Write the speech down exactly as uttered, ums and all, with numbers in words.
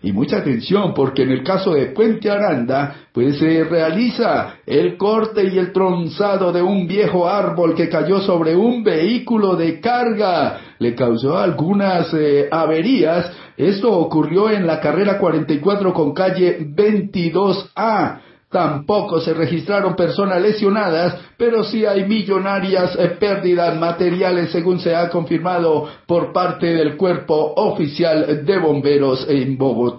Y mucha atención, porque en el caso de Puente Aranda, pues se realiza el corte y el tronzado de un viejo árbol que cayó sobre un vehículo de carga. Le causó algunas eh, averías. Esto ocurrió en la carrera cuarenta y cuatro con calle veintidós A. Tampoco se registraron personas lesionadas, pero sí hay millonarias eh, pérdidas materiales, según se ha confirmado por parte del Cuerpo Oficial de Bomberos en Bogotá.